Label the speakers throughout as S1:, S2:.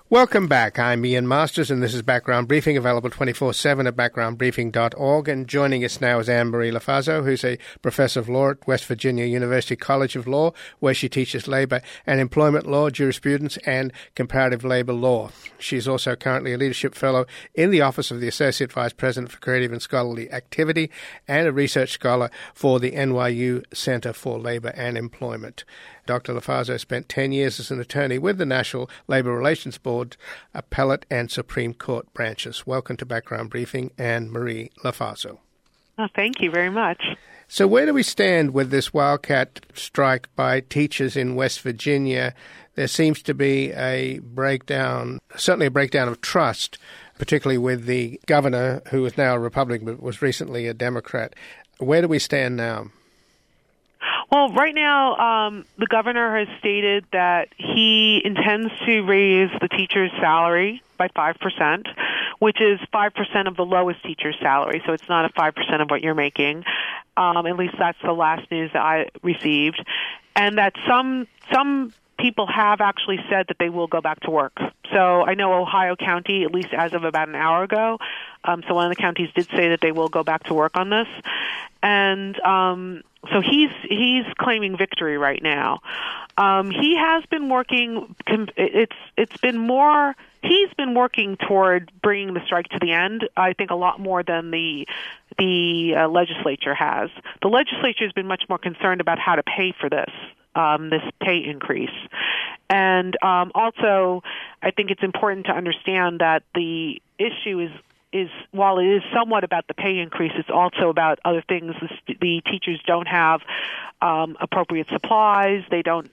S1: Welcome back. I'm Ian Masters, and this is Background Briefing, available 24/7 at backgroundbriefing.org. And joining us now is Anne-Marie Lofaso, who's a professor of law at West Virginia University College of Law, where she teaches labor and employment law, jurisprudence, and comparative labor law. She's also currently a leadership fellow in the Office of the Associate Vice President for Creative and Scholarly Activity and a research scholar for the NYU Center for Labor and Employment. Dr. Lofaso spent 10 years as an attorney with the National Labor Relations Board, Appellate and Supreme Court branches. Welcome to Background Briefing, Anne-Marie Lofaso.
S2: Oh, thank you very much.
S1: So where do we stand with this wildcat strike by teachers in West Virginia? There seems to be a breakdown, certainly a breakdown of trust, particularly with the governor, who is now a Republican but was recently a Democrat. Where do we stand now?
S2: Well, right now, the governor has stated that he intends to raise the teacher's salary by 5%, which is 5% of the lowest teacher's salary. So it's not a 5% of what you're making. At least that's the last news that I received. And that some people have actually said that they will go back to work. So I know Ohio County, at least as of about an hour ago, so one of the counties did say that they will go back to work on this. And so he's claiming victory right now. He has been working. He's been working toward bringing the strike to the end. I think a lot more than the legislature has. The legislature has been much more concerned about how to pay for this pay increase. And also, I think it's important to understand that the issue is while it is somewhat about the pay increase, it's also about other things. The teachers don't have appropriate supplies. They don't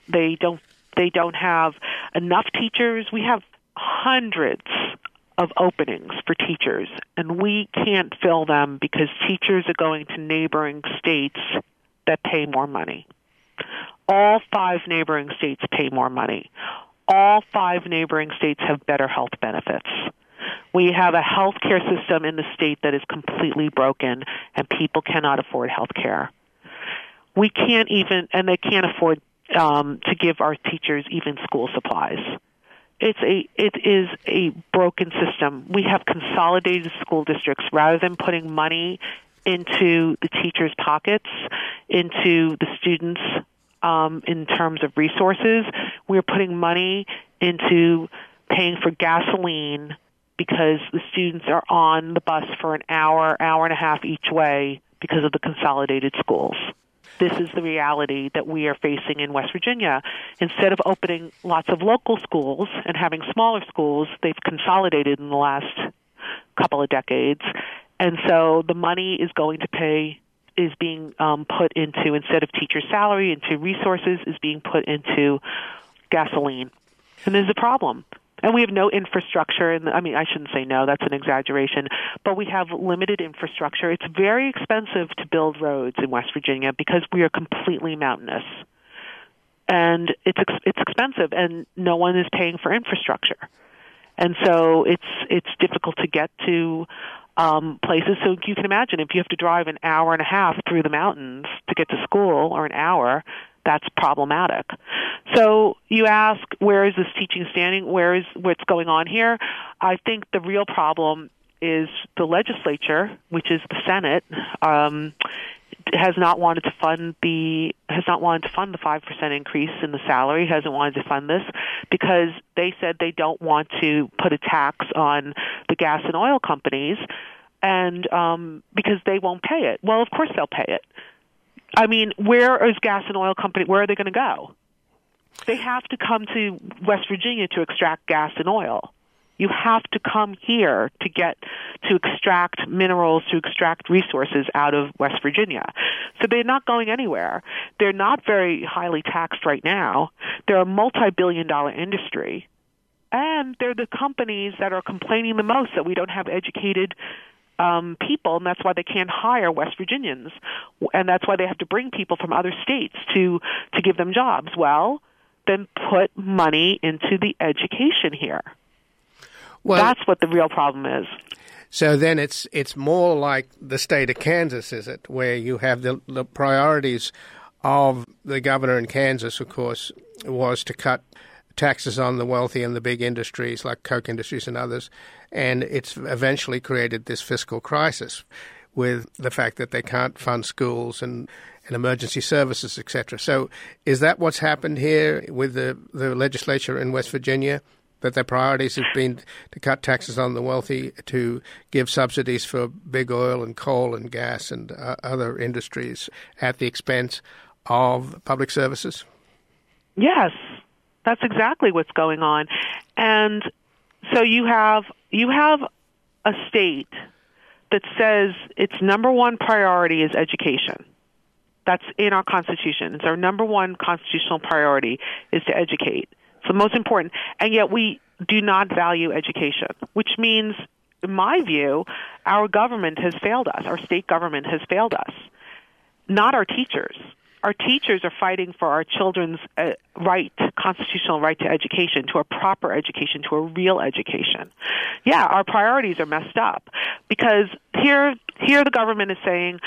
S2: have enough teachers. We have hundreds of openings for teachers, and we can't fill them because teachers are going to neighboring states that pay more money. All 5 neighboring states pay more money. All 5 neighboring states have better health benefits. We have a health care system in the state that is completely broken, and people cannot afford health care. We can't even, and they can't afford to give our teachers even school supplies. It is a broken system. We have consolidated school districts. Rather than putting money into the teachers' pockets, into the students' in terms of resources, we're putting money into paying for gasoline because the students are on the bus for an hour and a half each way because of the consolidated schools. This is the reality that we are facing in West Virginia. Instead of opening lots of local schools and having smaller schools, they've consolidated in the last couple of decades. And so the money is being put into, instead of teacher salary, into resources, is being put into gasoline. And there's a problem. And we have no infrastructure. I shouldn't say no, that's an exaggeration. But we have limited infrastructure. It's very expensive to build roads in West Virginia because we are completely mountainous. And it's expensive, and no one is paying for infrastructure. And so it's difficult to get to places. So you can imagine if you have to drive an hour and a half through the mountains to get to school, or an hour, that's problematic. So you ask, where is this teaching standing? What's going on here? I think the real problem is the legislature, which is the Senate, has not wanted to fund the 5% increase in the salary, hasn't wanted to fund this because they said they don't want to put a tax on the gas and oil companies, and because they won't pay it. Well, of course they'll pay it. I mean, where is gas and oil company? Where are they going to go? They have to come to West Virginia to extract gas and oil. You have to come here to extract minerals, to extract resources out of West Virginia. So they're not going anywhere. They're not very highly taxed right now. They're a multi-billion-dollar industry. And they're the companies that are complaining the most that we don't have educated people, and that's why they can't hire West Virginians. And that's why they have to bring people from other states to give them jobs. Well, then put money into the education here. Well, that's what the real problem is.
S1: So then it's more like the state of Kansas, is it, where you have the priorities of the governor in Kansas, of course, was to cut taxes on the wealthy and the big industries like Coke Industries and others, and it's eventually created this fiscal crisis with the fact that they can't fund schools and emergency services, etc. So is that what's happened here with the legislature in West Virginia, that their priorities have been to cut taxes on the wealthy, to give subsidies for big oil and coal and gas and other industries at the expense of public services?
S2: Yes, that's exactly what's going on. And so you have a state that says its number one priority is education. That's in our Constitution. It's our number one constitutional priority is to educate. It's the most important. And yet we do not value education, which means, in my view, our government has failed us. Our state government has failed us, not our teachers. Our teachers are fighting for our children's constitutional right to education, to a proper education, to a real education. Yeah, our priorities are messed up because here the government is saying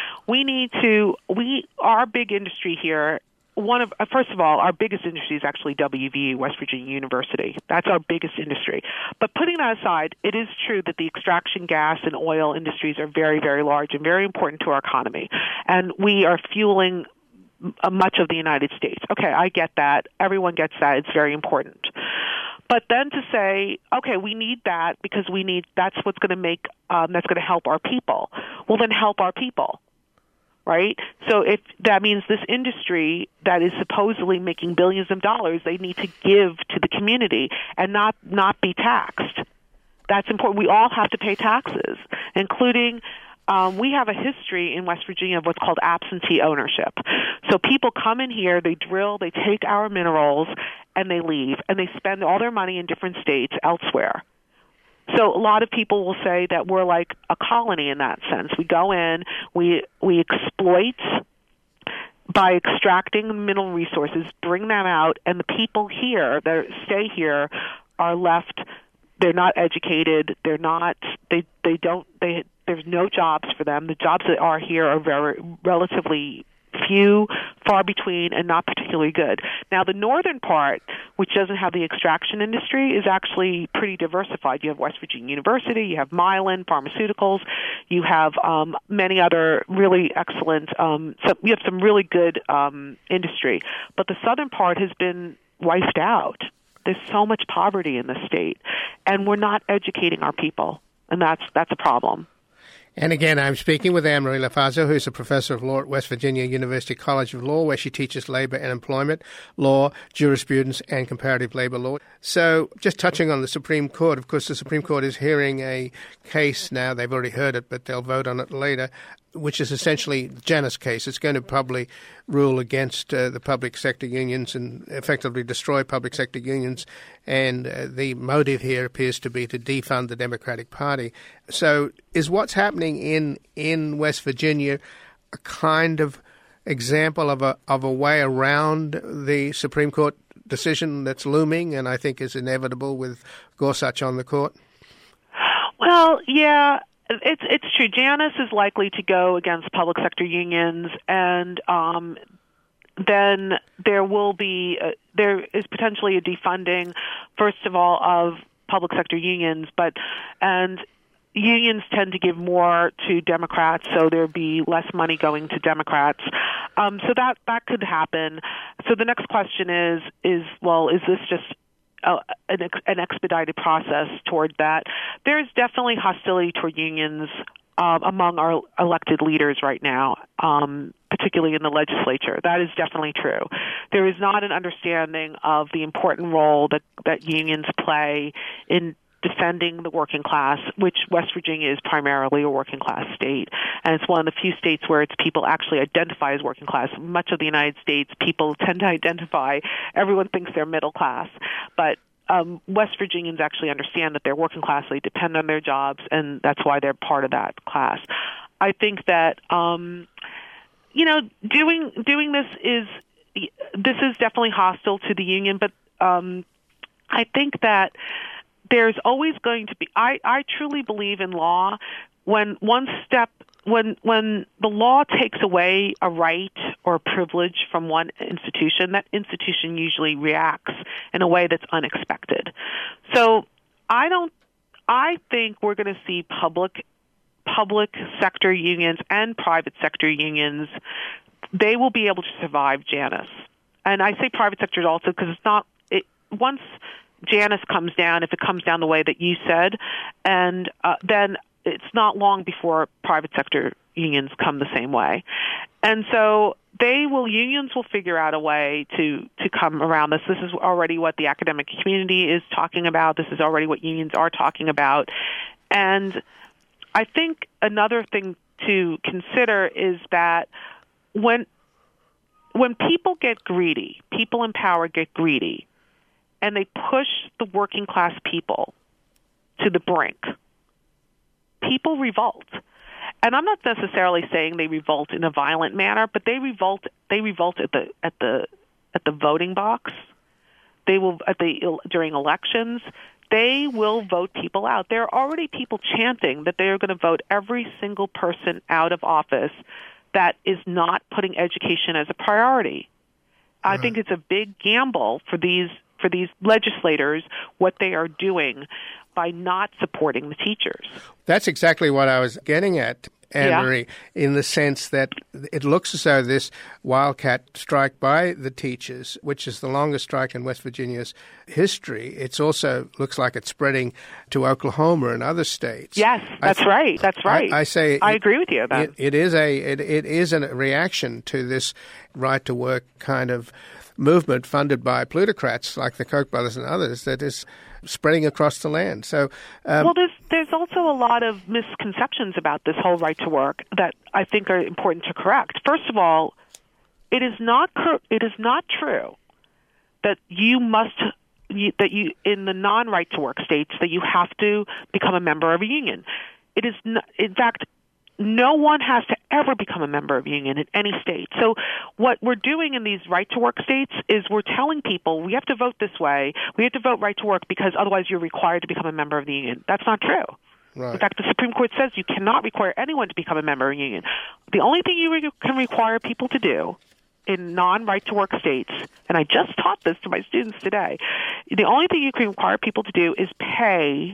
S2: our big industry here. First of all, our biggest industry is actually WVU, West Virginia University. That's our biggest industry. But putting that aside, it is true that the extraction gas and oil industries are very, very large and very important to our economy. And we are fueling much of the United States. Okay, I get that. Everyone gets that. It's very important. But then to say, okay, we need that because that's what's going to make, that's going to help our people. Well, then help our people. Right? So if that means this industry that is supposedly making billions of dollars, they need to give to the community and not be taxed. That's important. We all have to pay taxes, including we have a history in West Virginia of what's called absentee ownership. So people come in here, they drill, they take our minerals, and they leave, and they spend all their money in different states elsewhere. So a lot of people will say that we're like a colony in that sense. We go in, we exploit by extracting mineral resources, bring them out, and the people here that stay here are left. They're not educated. There's no jobs for them. The jobs that are here are very relatively few, far between, and not particularly good. Now, the northern part, which doesn't have the extraction industry, is actually pretty diversified. You have West Virginia University, you have Mylan Pharmaceuticals, you have many other really excellent, you have some really good industry. But the southern part has been wiped out. There's so much poverty in the state, and we're not educating our people, and that's a problem.
S1: And again, I'm speaking with Anne-Marie Lofaso, who's a professor of law at West Virginia University College of Law, where she teaches labor and employment law, jurisprudence, and comparative labor law. So just touching on the Supreme Court, of course, the Supreme Court is hearing a case now. They've already heard it, but they'll vote on it later, which is essentially the Janus case. It's going to probably rule against the public sector unions and effectively destroy public sector unions. And the motive here appears to be to defund the Democratic Party. So is what's happening in West Virginia a kind of example of a way around the Supreme Court decision that's looming and I think is inevitable with Gorsuch on the court?
S2: Well, yeah. It's true. Janus is likely to go against public sector unions, and then there is potentially a defunding, first of all, of public sector unions, and unions tend to give more to Democrats, so there'd be less money going to Democrats. So that could happen. So the next question is this just an expedited process toward that? There's definitely hostility toward unions among our elected leaders right now, particularly in the legislature. That is definitely true. There is not an understanding of the important role that unions play in defending the working class, which West Virginia is primarily a working class state. And it's one of the few states where its people actually identify as working class. Much of the United States, people tend to identify, everyone thinks they're middle class. But West Virginians actually understand that they're working class, they depend on their jobs, and that's why they're part of that class. I think that, doing this is definitely hostile to the union, but I think that there's always going to be, I truly believe in law when one step when the law takes away a right or a privilege from one institution, that institution usually reacts in a way that's unexpected. So I think we're going to see public sector unions and private sector unions. They will be able to survive Janus. And I say private sector also because once Janus comes down, if it comes down the way that you said, and then it's not long before private sector unions come the same way. And so unions will figure out a way to come around this. This is already what the academic community is talking about. This is already what unions are talking about. And I think another thing to consider is that when people get greedy, people in power get greedy, and they push the working class people to the brink, people revolt. And I'm not necessarily saying they revolt in a violent manner, but they revolt at the voting box. They will during elections. They will vote people out. There are already people chanting that they are going to vote every single person out of office that is not putting education as a priority. I think it's a big gamble for these legislators what they are doing by not supporting the teachers.
S1: That's exactly what I was getting at, Anne-Marie, in the sense that it looks as though this wildcat strike by the teachers, which is the longest strike in West Virginia's history, it also looks like it's spreading to Oklahoma and other states.
S2: Yes, that's right. That's right. I agree with you.
S1: It is a reaction to this right-to-work kind of movement funded by plutocrats like the Koch brothers and others that is spreading across the land. So,
S2: there's also a lot of misconceptions about this whole right to work that I think are important to correct. First of all, it is not true that you in the non-right to work states that you have to become a member of a union. It is not, in fact, no one has to ever become a member of a union in any state. So what we're doing in these right-to-work states is we're telling people we have to vote this way, we have to vote right-to-work because otherwise you're required to become a member of the union. That's not true.
S1: Right.
S2: In fact, the Supreme Court says you cannot require anyone to become a member of a union. The only thing you can require people to do in non-right-to-work states, and I just taught this to my students today, the only thing you can require people to do is pay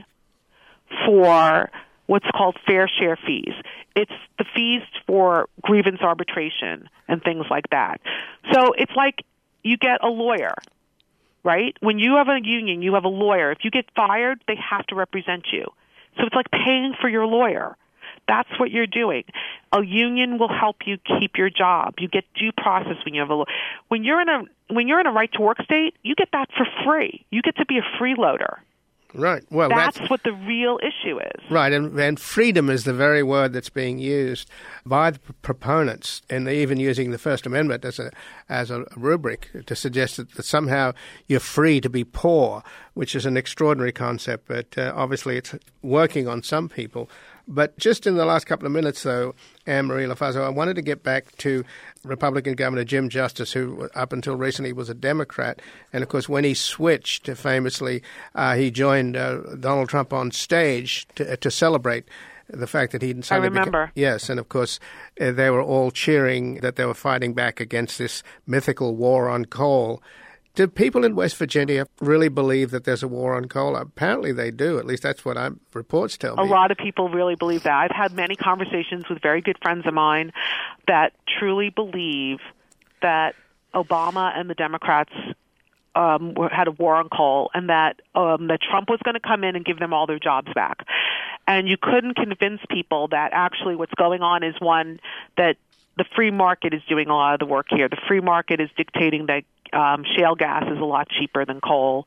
S2: for what's called fair share fees. It's the fees for grievance arbitration and things like that. So it's like you get a lawyer, right? When you have a union, you have a lawyer. If you get fired, they have to represent you. So it's like paying for your lawyer. That's what you're doing. A union will help you keep your job. You get due process when you have a lawyer. When you're in a right to work state, you get that for free. You get to be a freeloader.
S1: Right. Well,
S2: that's what the real issue is.
S1: Right, and freedom is the very word that's being used by the proponents, and even using the First Amendment as a rubric to suggest that somehow you're free to be poor, which is an extraordinary concept, but obviously it's working on some people. But just in the last couple of minutes, though, Anne-Marie Lofaso, I wanted to get back to Republican Governor Jim Justice, who up until recently was a Democrat. And, of course, when he switched, famously, he joined Donald Trump on stage to celebrate the fact that he'd suddenly
S2: remember.
S1: Yes, and, of course, they were all cheering that they were fighting back against this mythical war on coal. Do people in West Virginia really believe that there's a war on coal? Apparently they do. At least that's what reports tell me.
S2: A lot of people really believe that. I've had many conversations with very good friends of mine that truly believe that Obama and the Democrats had a war on coal, and that Trump was going to come in and give them all their jobs back. And you couldn't convince people that actually what's going on is, one, that the free market is doing a lot of the work here. The free market is dictating that shale gas is a lot cheaper than coal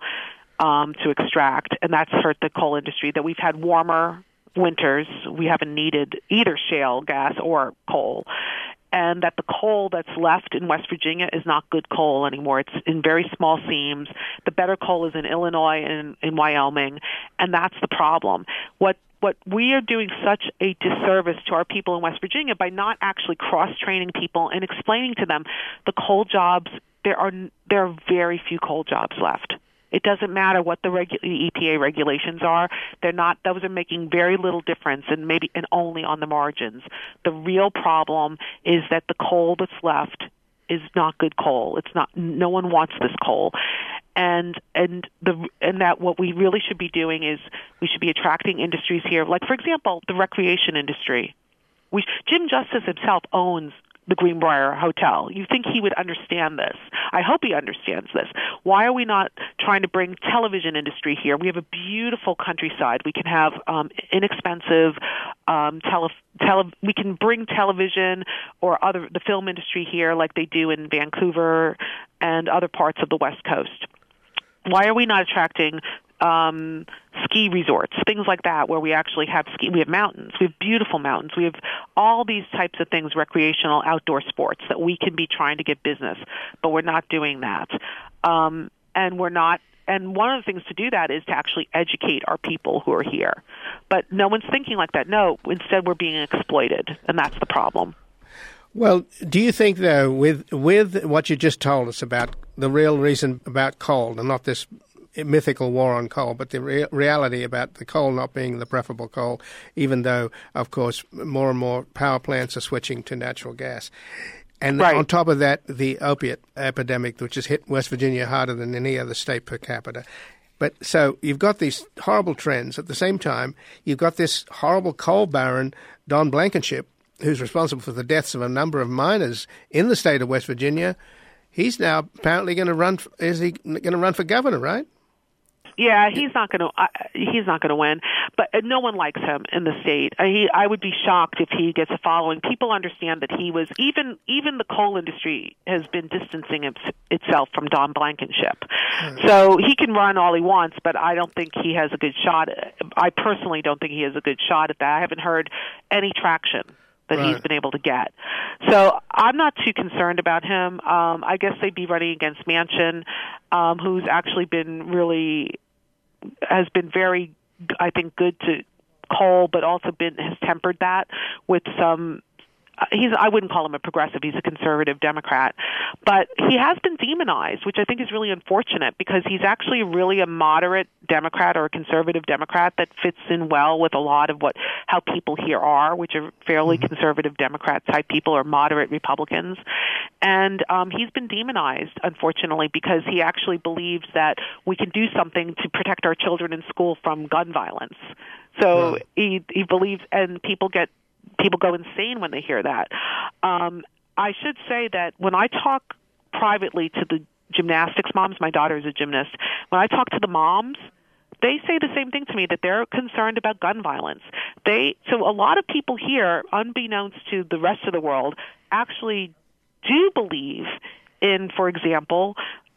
S2: to extract, and that's hurt the coal industry. That we've had warmer winters. We haven't needed either shale gas or coal. And that the coal that's left in West Virginia is not good coal anymore. It's in very small seams. The better coal is in Illinois and in Wyoming, and that's the problem. What we are doing such a disservice to our people in West Virginia by not actually cross-training people and explaining to them the coal jobs, there are very few coal jobs left. It doesn't matter what the EPA regulations are. Those are making very little difference and only on the margins. The real problem is that the coal that's left is not good coal. No one wants this coal. And that what we really should be doing is we should be attracting industries here, like, for example, the recreation industry. Jim Justice himself owns the Greenbrier Hotel. You think he would understand this. I hope he understands this. Why are we not trying to bring television industry here? We have a beautiful countryside. We can have inexpensive we can bring television or the film industry here like they do in Vancouver and other parts of the West Coast. Why are we not attracting ski resorts, things like that, where we actually have ski? We have mountains. We have beautiful mountains. We have all these types of things, recreational outdoor sports, that we can be trying to get business, but we're not doing that. And one of the things to do that is to actually educate our people who are here. But no one's thinking like that. No, instead we're being exploited, and that's the problem.
S1: Well, do you think, though, with what you just told us about the real reason about coal, and not this mythical war on coal, but the reality about the coal not being the preferable coal, even though, of course, more and more power plants are switching to natural gas. And
S2: right.
S1: On top of that, the opiate epidemic, which has hit West Virginia harder than any other state per capita. But so you've got these horrible trends. At the same time, you've got this horrible coal baron, Don Blankenship, who's responsible for the deaths of a number of miners in the state of West Virginia. He's now apparently going to run. Is he going to run for governor, right?
S2: Yeah, he's not going to win, but no one likes him in the state. I would be shocked if he gets a following. People understand that he was even the coal industry has been distancing itself from Don Blankenship. So he can run all he wants, but I don't think he has a good shot. I personally don't think he has a good shot at that. I haven't heard any traction that he's been able to get. So I'm not too concerned about him. I guess they'd be running against Manchin, who's actually has been very, I think, good to coal, but also has tempered that with some. I wouldn't call him a progressive. He's a conservative Democrat. But he has been demonized, which I think is really unfortunate, because he's actually really a moderate Democrat or a conservative Democrat that fits in well with a lot of how people here are, which are fairly conservative Democrat-type people or moderate Republicans. And he's been demonized, unfortunately, because he actually believes that we can do something to protect our children in school from gun violence. So he believes, and people go insane when they hear that. I should say that when I talk privately to the gymnastics moms, my daughter is a gymnast, when I talk to the moms, they say the same thing to me, that they're concerned about gun violence. So a lot of people here, unbeknownst to the rest of the world, actually do believe in, for example,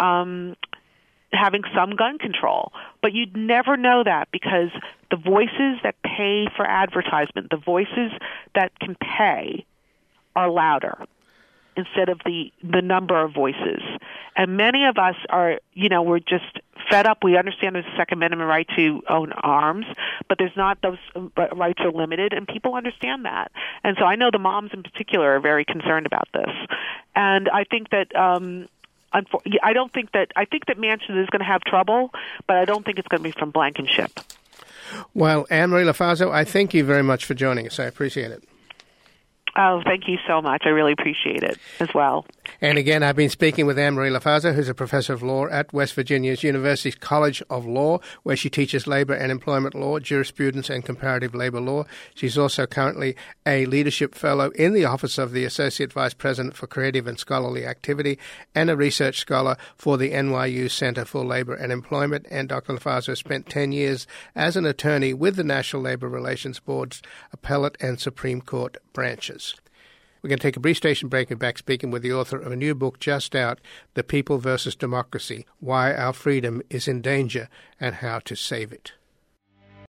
S2: having some gun control. But you'd never know that, because the voices that pay for advertisement, the voices that can pay, are louder instead of the number of voices. And many of us are, we're just fed up. We understand there's a Second Amendment right to own arms, but there's not. Those rights are limited, and people understand that. And so I know the moms in particular are very concerned about this. And I think that I think that Manchin is going to have trouble, but I don't think it's going to be from Blankenship.
S1: Well, Anne-Marie Lofaso, I thank you very much for joining us. I appreciate it.
S2: Oh, thank you so much. I really appreciate it as well.
S1: And again, I've been speaking with Anne-Marie Lofaso, who's a professor of law at West Virginia's University College of Law, where she teaches labor and employment law, jurisprudence, and comparative labor law. She's also currently a leadership fellow in the Office of the Associate Vice President for Creative and Scholarly Activity and a research scholar for the NYU Center for Labor and Employment. And Dr. Lofaso spent 10 years as an attorney with the National Labor Relations Board's appellate and Supreme Court branches. We're going to take a brief station break and back speaking with the author of a new book just out, The People versus Democracy, Why Our Freedom is in Danger and How to Save It.